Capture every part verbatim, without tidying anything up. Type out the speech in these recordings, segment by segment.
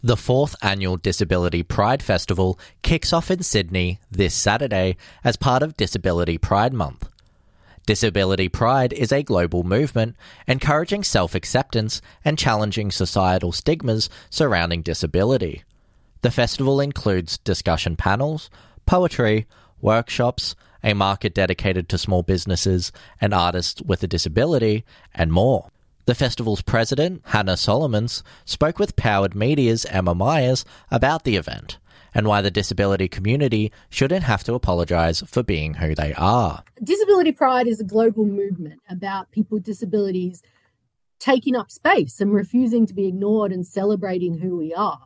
The fourth annual Disability Pride Festival kicks off in Sydney this Saturday as part of Disability Pride Month. Disability Pride is a global movement encouraging self-acceptance and challenging societal stigmas surrounding disability. The festival includes discussion panels, poetry, workshops, a market dedicated to small businesses and artists with a disability, and more. The festival's president, Hannah Solomons, spoke with Powered Media's Emma Myers about the event and why the disability community shouldn't have to apologise for being who they are. Disability Pride is a global movement about people with disabilities taking up space and refusing to be ignored and celebrating who we are.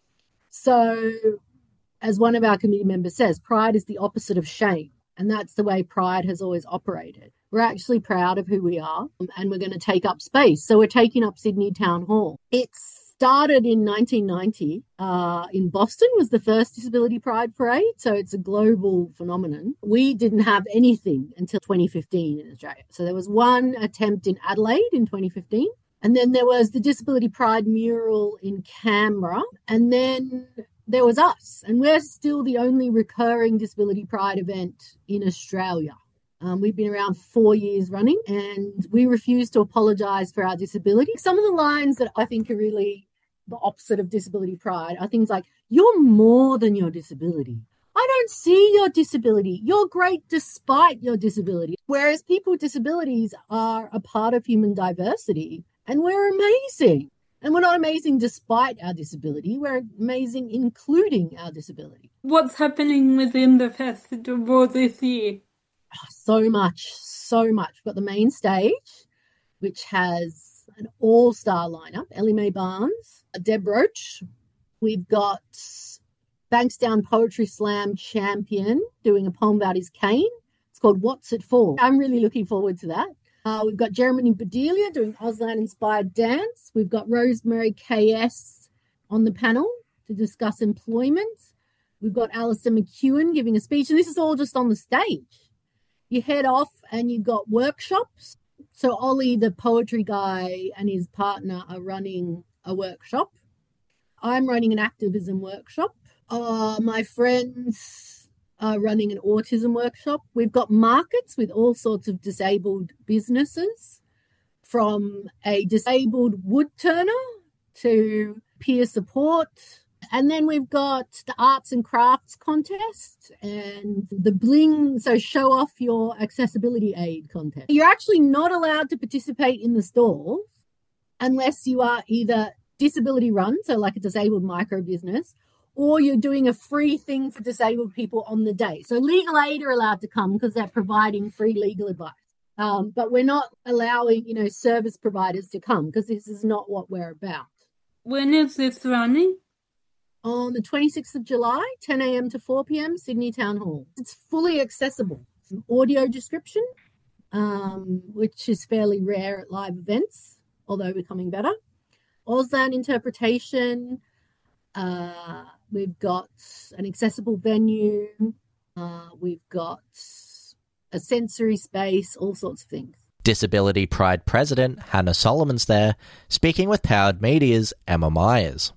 So, as one of our committee members says, pride is the opposite of shame, and that's the way Pride has always operated. We're actually proud of who we are, and we're going to take up space. So we're taking up Sydney Town Hall. It started in nineteen ninety. Uh, in Boston was the first Disability Pride Parade, so it's a global phenomenon. We didn't have anything until twenty fifteen in Australia. So there was one attempt in Adelaide in twenty fifteen, and then there was the Disability Pride mural in Canberra, and then there was us. And we're still the only recurring Disability Pride event in Australia. Um, we've been around four years running, and we refuse to apologise for our disability. Some of the lines that I think are really the opposite of disability pride are things like, you're more than your disability. I don't see your disability. You're great despite your disability. Whereas people with disabilities are a part of human diversity, and we're amazing. And we're not amazing despite our disability. We're amazing including our disability. What's happening within the festival this year? So much, so much. We've got the main stage, which has an all-star lineup. Ellie Mae Barnes, Deb Roach. We've got Bankstown Poetry Slam champion doing a poem about his cane. It's called What's It For? I'm really looking forward to that. Uh, we've got Jeremy Bedelia doing Auslan-inspired dance. We've got Rosemary K S on the panel to discuss employment. We've got Alistair McEwen giving a speech, and this is all just on the stage. You head off and you've got workshops. So Ollie, the poetry guy, and his partner are running a workshop. I'm running an activism workshop. Uh, my friends are running an autism workshop. We've got markets with all sorts of disabled businesses, from a disabled wood turner to peer support. And then we've got the arts and crafts contest and the bling, so show off your accessibility aid contest. You're actually not allowed to participate in the stalls unless you are either disability run, so like a disabled micro business, or you're doing a free thing for disabled people on the day. So Legal Aid are allowed to come because they're providing free legal advice. Um, but we're not allowing, you know, service providers to come because this is not what we're about. When is this running? On the twenty-sixth of July, ten a.m. to four p.m, Sydney Town Hall. It's fully accessible. It's an audio description, um, which is fairly rare at live events, although becoming better. Auslan interpretation. Uh, we've got an accessible venue. Uh, we've got a sensory space, all sorts of things. Disability Pride President Hannah Solomons there, speaking with Powered Media's Emma Myers.